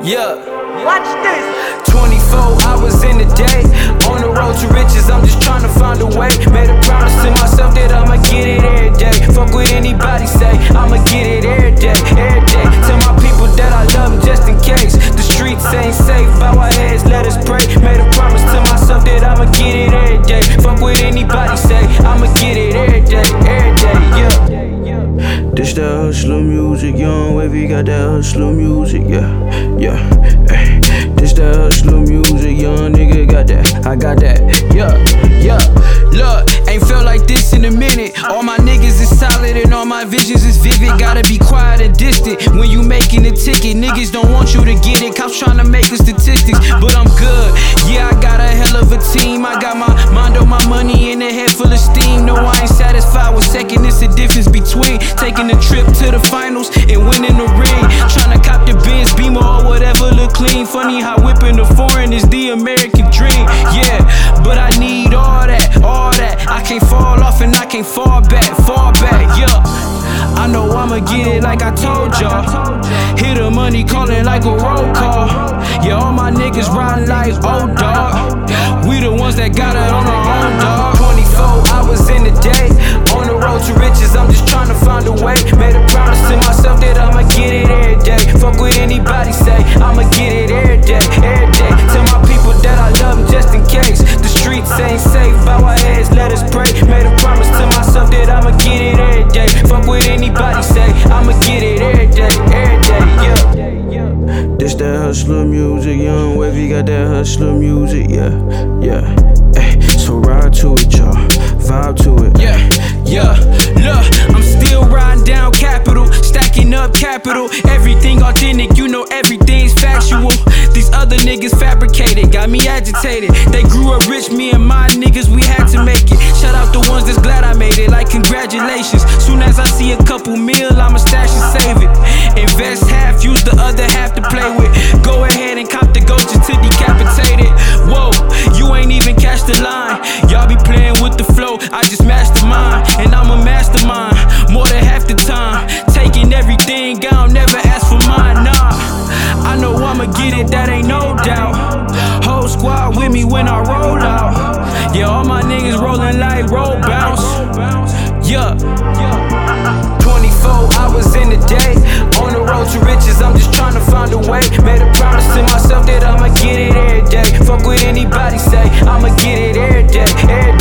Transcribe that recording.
Yeah. Watch this. 24 hours in a day, on the road to riches, I'm just trying to find a way. Made a promise to myself that I'ma get it every day. Fuck what anybody say, I'ma get it every day, every day. Tell my people that I love them just in case. The streets ain't safe, bow our heads, let us pray. Made a promise to myself that I'ma get it every day. Fuck what anybody say, I'ma get it every day, yeah. This that hustler music, young wavy got that hustler music, yeah. Ay. This that hustler music, young nigga got that, I got that, yeah. Look, ain't felt like this in a minute. All my niggas is solid and all my visions is vivid. Gotta be quiet and distant when you making a ticket. Niggas don't want you to get it, cops tryna make the statistics, but I'm good. Yeah, I got a hell of a team. I got my mind on my money and a head full of steam. No, I ain't satisfied with second. It's the difference between taking a trip to the finals and winning the ring. Tryna cop the Benz, Beamer, or whatever look clean. Funny how whipping the foreign is the American dream. Yeah, but I need all that. I can't fall off and I can't fall back, yeah. I know I'ma get it like I told y'all. Hear the money calling like a roll call. Yeah, all my niggas riding like old dog. We the ones that got it on our own, dog. 24 hours in a day, on the road to riches, I'm just trying to find a way. Made a promise to myself that I'ma get it every day. Fuck what anybody say, I'ma get it every day, every day. Tell my people that I love them just in case. The streets ain't safe, bow our heads, let us pray. Made a promise to myself that I'ma get it every day. Fuck what anybody say, I'ma get it every day, yeah. This that hustler music, young wavy got that hustler music, yeah. Ay. So ride to it, y'all, vibe to it. Yeah. Look, I'm still riding down capital, stacking up capital. Everything authentic, you know everything's factual. These other niggas fabricated, got me agitated. They grew up rich, me and my niggas, we had to make it. Shout out the ones that's glad I made it, like congratulations. Soon as I see a couple mil, I'ma stash and save it. Invest half, use the other half to play with. Go ahead and cop the goat just to decapitate it. Whoa, you ain't even catch the line. Y'all be playing with the flow, I just mastermind. And I'm a mastermind, more than half the time. Taking everything, I don't never ask for mine, nah. I know I'ma get it, that ain't no doubt. Whole squad with me when I roll out. Yeah, all my niggas rolling like roll bounce. Yeah. 24 hours in a day, on the road to riches, I'm just trying to find a way. Made a promise to myself that I'ma get it every day. Fuck what anybody say, I'ma get it every day, every day.